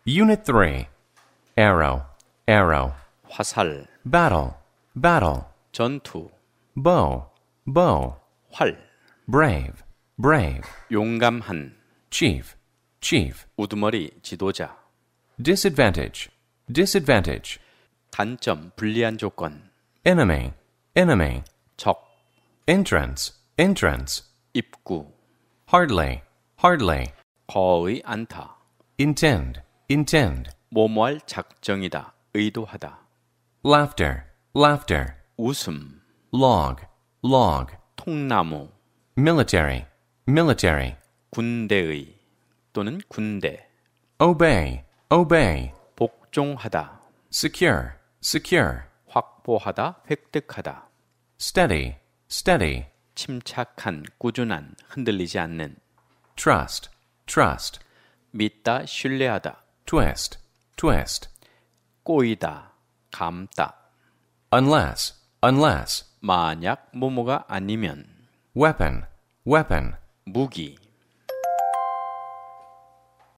Unit 3. Arrow, arrow. 화살, Battle, battle. 전투, Bow, bow. 활, Brave, brave. 용감한, Chief, chief. 우두머리, 지도자, Disadvantage, disadvantage. 단점, 불리한 조건, Enemy, enemy. 적, Entrance, entrance. 입구, Hardly, hardly. 거의 않다, Intend, intend. 모모할 작정이다, 의도하다, Laughter, laughter. 웃음, Log, log. 통나무, Military, military. 군대의 또는 군대, Obey, obey. 복종하다, Secure, secure. 확보하다, 획득하다, Steady, steady. 침착한, 꾸준한, 흔들리지 않는, Trust, trust. 믿다, 신뢰하다, Twist, twist. 꼬이다, 감다, Unless, unless. 만약 뭐뭐가 아니면, Weapon, weapon. 무기,